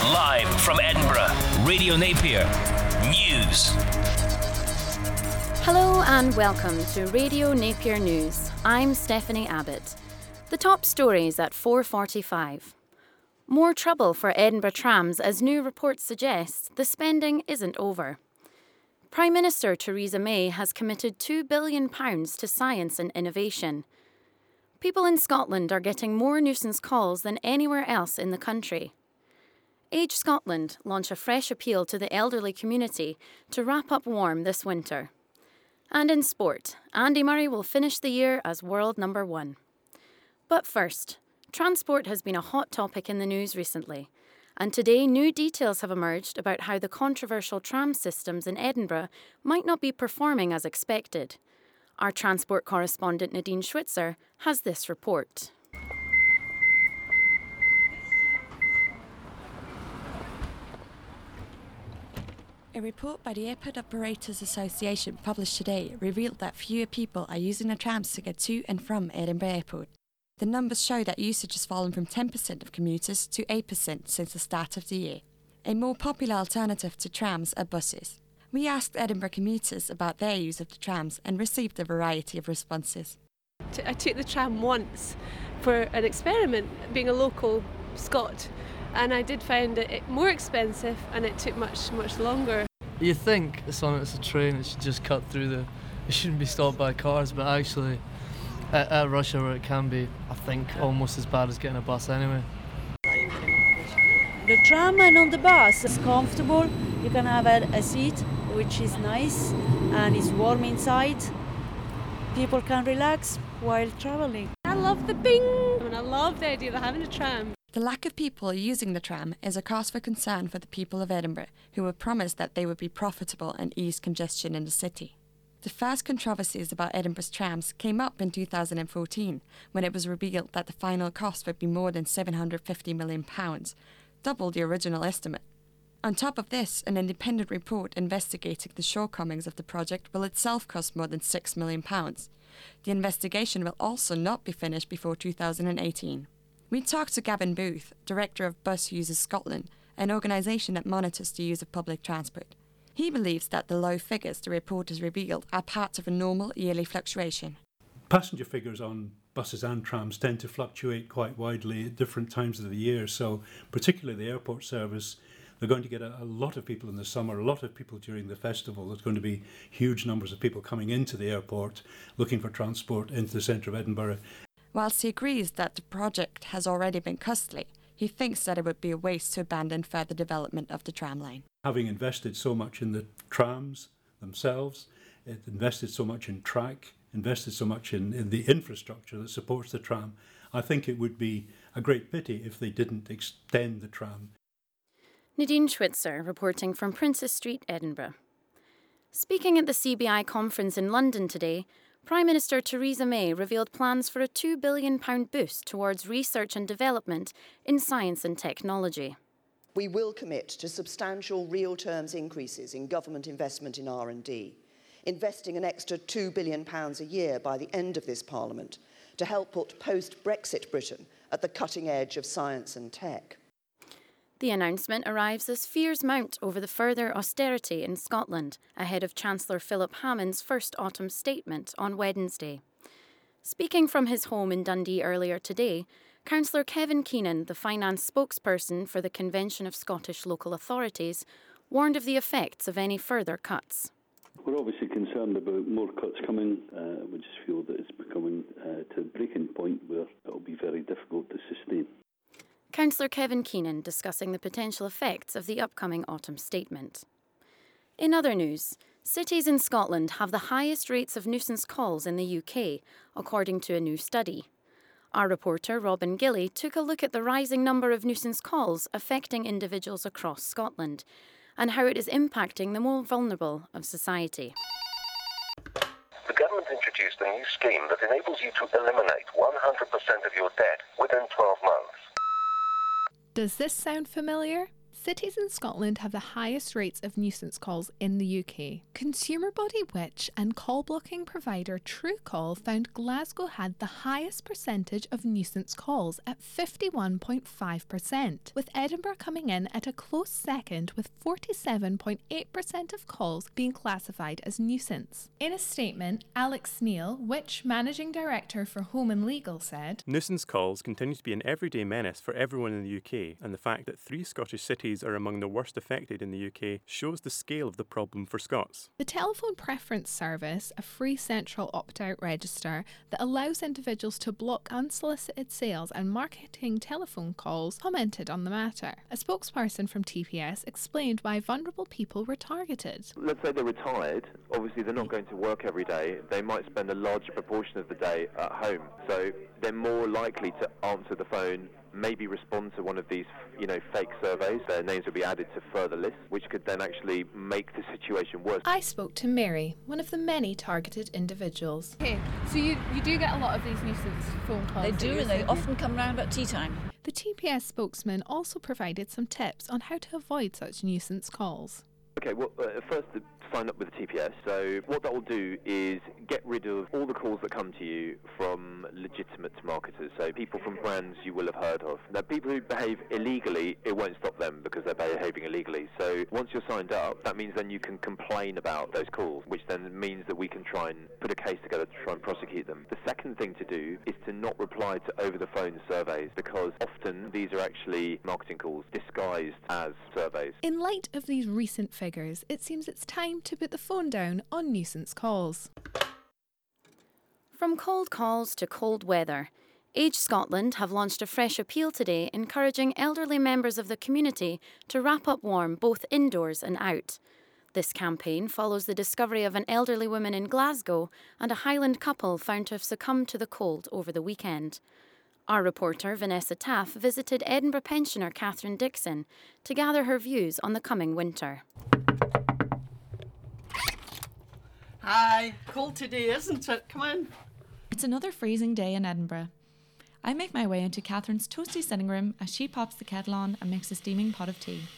Live from Edinburgh, Radio Napier News. Hello and welcome to Radio Napier News. I'm Stephanie Abbott. The top stories at 4:45. More trouble for Edinburgh trams as new reports suggest the spending isn't over. Prime Minister Theresa May has committed £2 billion to science and innovation. People in Scotland are getting more nuisance calls than anywhere else in the country. Age Scotland launch a fresh appeal to the elderly community to wrap up warm this winter. And in sport, Andy Murray will finish the year as world number 1. But first, transport has been a hot topic in the news recently, and today new details have emerged about how the controversial tram systems in Edinburgh might not be performing as expected. Our transport correspondent Nadine Schwitzer has this report. A report by the Airport Operators Association published today revealed that fewer people are using the trams to get to and from Edinburgh Airport. The numbers show that usage has fallen from 10% of commuters to 8% since the start of the year. A more popular alternative to trams are buses. We asked Edinburgh commuters about their use of the trams and received a variety of responses. I took the tram once for an experiment, being a local Scot, and I did find it more expensive and it took much longer. You think it's a train, it should just cut through it shouldn't be stopped by cars, but actually at rush hour it can be, I think, almost as bad as getting a bus anyway. The tram and on the bus is comfortable, you can have a seat which is nice and it's warm inside. People can relax while travelling. I love the bing and I love the idea of having a tram. The lack of people using the tram is a cause for concern for the people of Edinburgh, who were promised that they would be profitable and ease congestion in the city. The first controversies about Edinburgh's trams came up in 2014, when it was revealed that the final cost would be more than £750 million, double the original estimate. On top of this, an independent report investigating the shortcomings of the project will itself cost more than £6 million. The investigation will also not be finished before 2018. We talked to Gavin Booth, Director of Bus Users Scotland, an organisation that monitors the use of public transport. He believes that the low figures the report has revealed are part of a normal yearly fluctuation. Passenger figures on buses and trams tend to fluctuate quite widely at different times of the year, so particularly the airport service, they're going to get a lot of people in the summer, a lot of people during the festival. There's going to be huge numbers of people coming into the airport looking for transport into the centre of Edinburgh. Whilst he agrees that the project has already been costly, he thinks that it would be a waste to abandon further development of the tram line. Having invested so much in the trams themselves, it invested so much in track, invested so much in the infrastructure that supports the tram, I think it would be a great pity if they didn't extend the tram. Nadine Schwitzer reporting from Princes Street, Edinburgh. Speaking at the CBI conference in London today, Prime Minister Theresa May revealed plans for a £2 billion boost towards research and development in science and technology. We will commit to substantial real terms increases in government investment in R&D, investing an extra £2 billion a year by the end of this Parliament to help put post-Brexit Britain at the cutting edge of science and tech. The announcement arrives as fears mount over the further austerity in Scotland ahead of Chancellor Philip Hammond's first autumn statement on Wednesday. Speaking from his home in Dundee earlier today, Councillor Kevin Keenan, the finance spokesperson for the Convention of Scottish Local Authorities, warned of the effects of any further cuts. We're obviously concerned about more cuts coming. We just feel that it's becoming to a breaking point where it will be very difficult to sustain. Councillor Kevin Keenan discussing the potential effects of the upcoming autumn statement. In other news, cities in Scotland have the highest rates of nuisance calls in the UK, according to a new study. Our reporter Robin Gilly took a look at the rising number of nuisance calls affecting individuals across Scotland and how it is impacting the more vulnerable of society. The government introduced a new scheme that enables you to eliminate 100% of your debt within 12 months. Does this sound familiar? cities in Scotland have the highest rates of nuisance calls in the UK. Consumer body Which and call blocking provider Truecaller found Glasgow had the highest percentage of nuisance calls at 51.5%, with Edinburgh coming in at a close second with 47.8% of calls being classified as nuisance. In a statement, Alex Neil, Which Managing Director for Home and Legal, said, "Nuisance calls continue to be an everyday menace for everyone in the UK, and the fact that 3 Scottish cities are among the worst affected in the UK shows the scale of the problem for Scots." The Telephone Preference Service, a free central opt-out register that allows individuals to block unsolicited sales and marketing telephone calls, commented on the matter. A spokesperson from TPS explained why vulnerable people were targeted. Let's say they're retired, obviously they're not going to work every day, they might spend a larger proportion of the day at home, so they're more likely to answer the phone, maybe respond to one of these, fake surveys. Their names will be added to further lists, which could then actually make the situation worse. I spoke to Mary, one of the many targeted individuals. Okay, so you do get a lot of these nuisance phone calls? They do, and they often come round about tea time. The TPS spokesman also provided some tips on how to avoid such nuisance calls. Okay, well, first, sign up with the TPS. So what that will do is get rid of all the calls that come to you from legitimate marketers, so people from brands you will have heard of. Now, people who behave illegally, it won't stop them because they're behaving illegally. So once you're signed up, that means then you can complain about those calls, which then means that we can try and put a case together to try and prosecute them. The second thing to do is to not reply to over-the-phone surveys, because often these are actually marketing calls disguised as surveys. In light of these recent figures, it seems it's time to put the phone down on nuisance calls. From cold calls to cold weather, Age Scotland have launched a fresh appeal today encouraging elderly members of the community to wrap up warm both indoors and out. This campaign follows the discovery of an elderly woman in Glasgow and a Highland couple found to have succumbed to the cold over the weekend. Our reporter Vanessa Taff visited Edinburgh pensioner Catherine Dixon to gather her views on the coming winter. Hi, cold today, isn't it? Come on. It's another freezing day in Edinburgh. I make my way into Catherine's toasty sitting room as she pops the kettle on and makes a steaming pot of tea.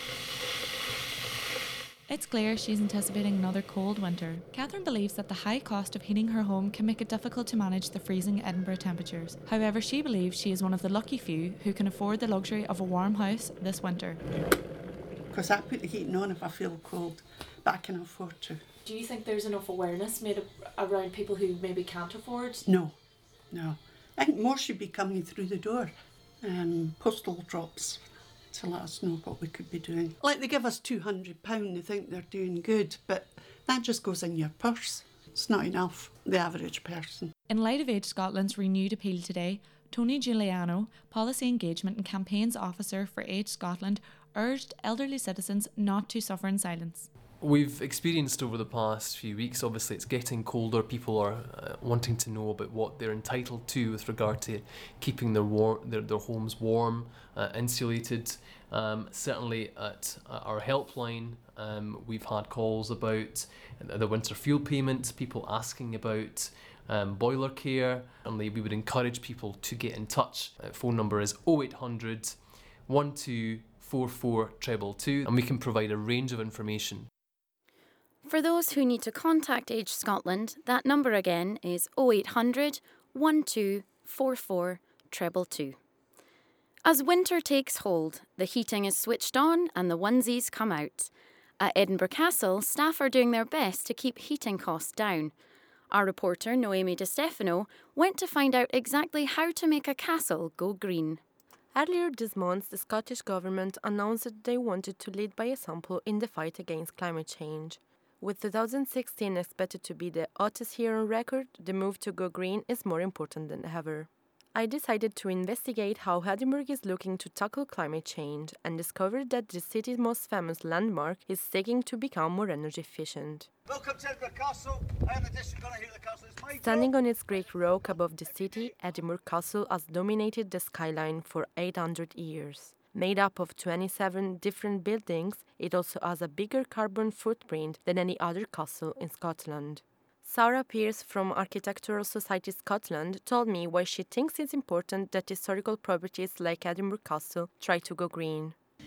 It's clear she's anticipating another cold winter. Catherine believes that the high cost of heating her home can make it difficult to manage the freezing Edinburgh temperatures. However, she believes she is one of the lucky few who can afford the luxury of a warm house this winter. Because I put the heating on if I feel cold, but I can afford to. Do you think there's enough awareness made around people who maybe can't afford? No. I think more should be coming through the door. Postal drops to let us know what we could be doing. Like they give us £200, they think they're doing good, but that just goes in your purse. It's not enough, the average person. In light of Age Scotland's renewed appeal today, Tony Giuliano, Policy Engagement and Campaigns Officer for Age Scotland, urged elderly citizens not to suffer in silence. We've experienced over the past few weeks, obviously it's getting colder, people are wanting to know about what they're entitled to with regard to keeping their homes warm, insulated. Certainly at our helpline, we've had calls about the winter fuel payment, people asking about boiler care, and we would encourage people to get in touch. Phone number is 0800 1244 222, and we can provide a range of information. For those who need to contact Age Scotland, that number again is 0800 1244 222. As winter takes hold, the heating is switched on and the onesies come out. At Edinburgh Castle, staff are doing their best to keep heating costs down. Our reporter Noemi De Stefano went to find out exactly how to make a castle go green. Earlier this month, the Scottish Government announced that they wanted to lead by example in the fight against climate change. With 2016 expected to be the hottest year on record, the move to go green is more important than ever. I decided to investigate how Edinburgh is looking to tackle climate change and discovered that the city's most famous landmark is seeking to become more energy efficient. Welcome to Edinburgh Castle. I am the district gunner here at the castle. It's my Standing on its great rock above the city, Edinburgh Castle has dominated the skyline for 800 years. Made up of 27 different buildings, it also has a bigger carbon footprint than any other castle in Scotland. Sarah Pearce from Architectural Society Scotland told me why she thinks it's important that historical properties like Edinburgh Castle try to go green.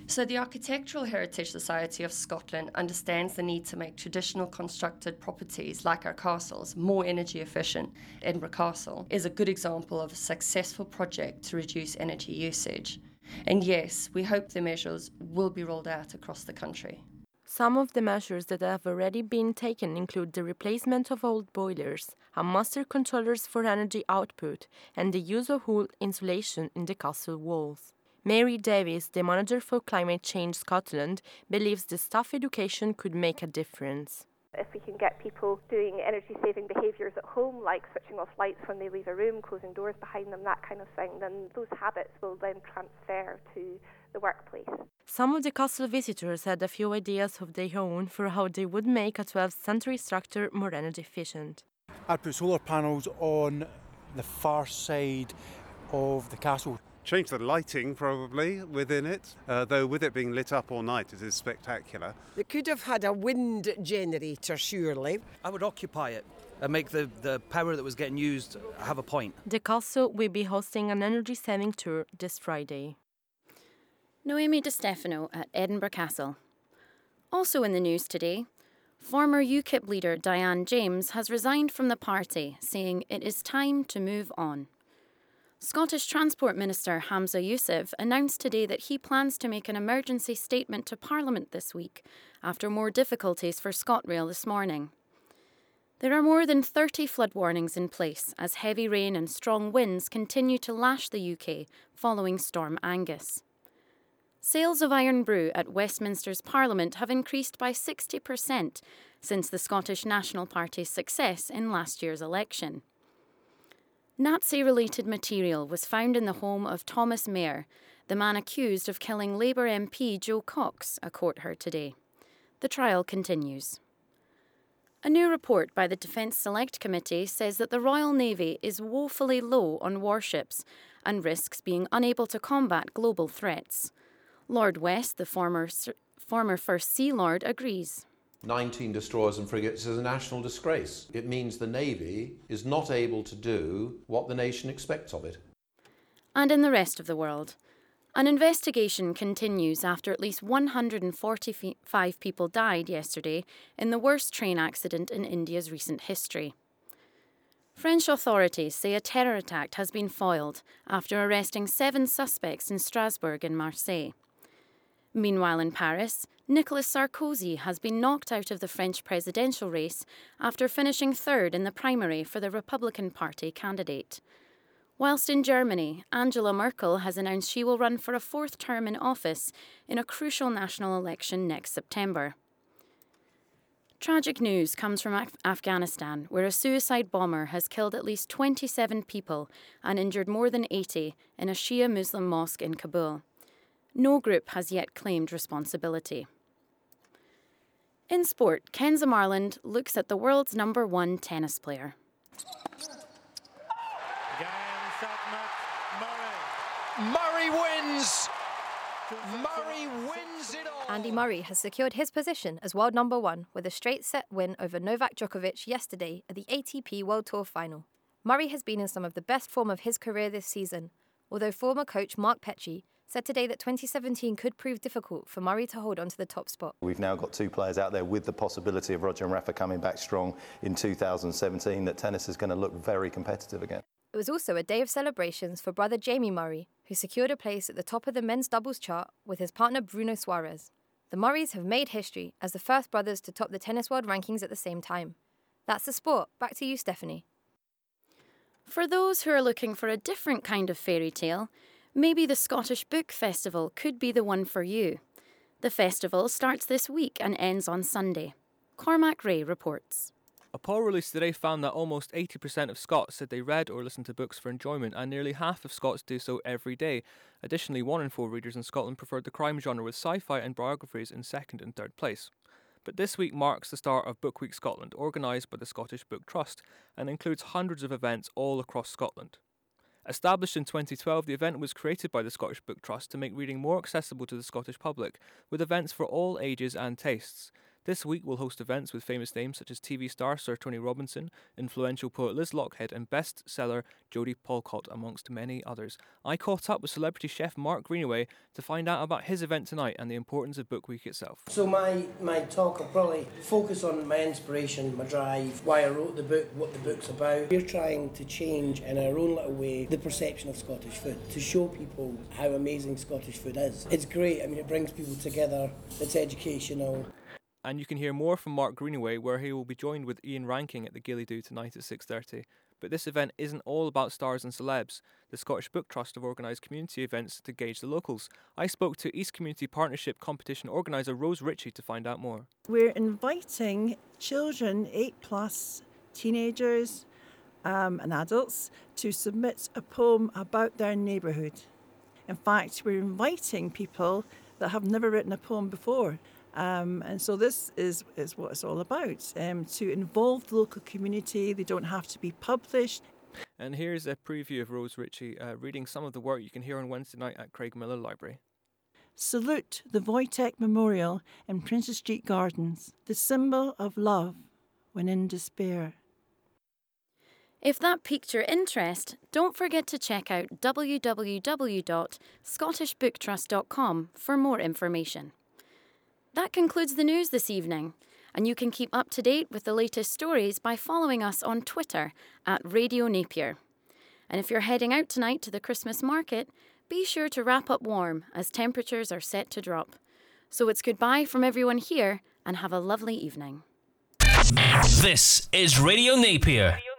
So the Architectural Heritage Society of Scotland understands the need to make traditional constructed properties like our castles more energy efficient. Edinburgh Castle is a good example of a successful project to reduce energy usage. And yes, we hope the measures will be rolled out across the country. Some of the measures that have already been taken include the replacement of old boilers, and master controllers for energy output, and the use of wool insulation in the castle walls. Mary Davies, the manager for Climate Change Scotland, believes the staff education could make a difference. If we can get people doing energy-saving behaviours at home, like switching off lights when they leave a room, closing doors behind them, that kind of thing, then those habits will then transfer to the workplace. Some of the castle visitors had a few ideas of their own for how they would make a 12th century structure more energy efficient. I'd put solar panels on the far side of the castle. Change the lighting probably within it, though with it being lit up all night it is spectacular. They could have had a wind generator surely. I would occupy it and make the power that was getting used have a point. The castle will be hosting an energy saving tour this Friday. Noemi Di Stefano at Edinburgh Castle. Also in the news today, former UKIP leader Diane James has resigned from the party, saying it is time to move on. Scottish Transport Minister Hamza Youssef announced today that he plans to make an emergency statement to Parliament this week after more difficulties for ScotRail this morning. There are more than 30 flood warnings in place as heavy rain and strong winds continue to lash the UK following Storm Angus. Sales of Iron Brew at Westminster's Parliament have increased by 60% since the Scottish National Party's success in last year's election. Nazi-related material was found in the home of Thomas Mayer, the man accused of killing Labour MP Joe Cox, a court heard today. The trial continues. A new report by the Defence Select Committee says that the Royal Navy is woefully low on warships and risks being unable to combat global threats. Lord West, the former First Sea Lord, agrees. 19 destroyers and frigates is a national disgrace. It means the Navy is not able to do what the nation expects of it. And in the rest of the world, an investigation continues after at least 145 people died yesterday in the worst train accident in India's recent history. French authorities say a terror attack has been foiled after arresting 7 suspects in Strasbourg and Marseille. Meanwhile, in Paris, Nicolas Sarkozy has been knocked out of the French presidential race after finishing third in the primary for the Republican Party candidate. Whilst in Germany, Angela Merkel has announced she will run for a 4th term in office in a crucial national election next September. Tragic news comes from Afghanistan, where a suicide bomber has killed at least 27 people and injured more than 80 in a Shia Muslim mosque in Kabul. No group has yet claimed responsibility. In sport, Kenza Marland looks at the world's #1 tennis player. Murray wins! Murray wins it all! Andy Murray has secured his position as world #1 with a straight set win over Novak Djokovic yesterday at the ATP World Tour final. Murray has been in some of the best form of his career this season, although former coach Mark Petchey said today that 2017 could prove difficult for Murray to hold on to the top spot. We've now got 2 players out there with the possibility of Roger and Rafa coming back strong in 2017, that tennis is going to look very competitive again. It was also a day of celebrations for brother Jamie Murray, who secured a place at the top of the men's doubles chart with his partner Bruno Suarez. The Murrays have made history as the first brothers to top the tennis world rankings at the same time. That's the sport. Back to you, Stephanie. For those who are looking for a different kind of fairy tale, maybe the Scottish Book Festival could be the one for you. The festival starts this week and ends on Sunday. Cormac Ray reports. A poll released today found that almost 80% of Scots said they read or listened to books for enjoyment, and nearly half of Scots do so every day. Additionally, 1 in 4 readers in Scotland preferred the crime genre, with sci-fi and biographies in 2nd and 3rd place. But this week marks the start of Book Week Scotland, organised by the Scottish Book Trust, and includes hundreds of events all across Scotland. Established in 2012, the event was created by the Scottish Book Trust to make reading more accessible to the Scottish public, with events for all ages and tastes. This week we'll host events with famous names such as TV star Sir Tony Robinson, influential poet Liz Lockhead and bestseller Jodie Polcott, amongst many others. I caught up with celebrity chef Mark Greenaway to find out about his event tonight and the importance of Book Week itself. So my talk will probably focus on my inspiration, my drive, why I wrote the book, what the book's about. We're trying to change in our own little way the perception of Scottish food, to show people how amazing Scottish food is. It's great, I mean it brings people together, it's educational. And you can hear more from Mark Greenaway, where he will be joined with Ian Ranking at the Gaily Doo tonight at 6:30. But this event isn't all about stars and celebs. The Scottish Book Trust have organised community events to gauge the locals. I spoke to East Community Partnership competition organiser Rose Ritchie to find out more. We're inviting children, 8+, teenagers and adults, to submit a poem about their neighbourhood. In fact, we're inviting people that have never written a poem before. And so this is what it's all about, to involve the local community. They don't have to be published. And here's a preview of Rose Ritchie reading some of the work you can hear on Wednesday night at Craig Miller Library. Salute the Wojtek Memorial in Princes Street Gardens, the symbol of love when in despair. If that piqued your interest, don't forget to check out www.scottishbooktrust.com for more information. That concludes the news this evening, and you can keep up to date with the latest stories by following us on Twitter at Radio Napier. And if you're heading out tonight to the Christmas market, be sure to wrap up warm as temperatures are set to drop. So it's goodbye from everyone here and have a lovely evening. This is Radio Napier.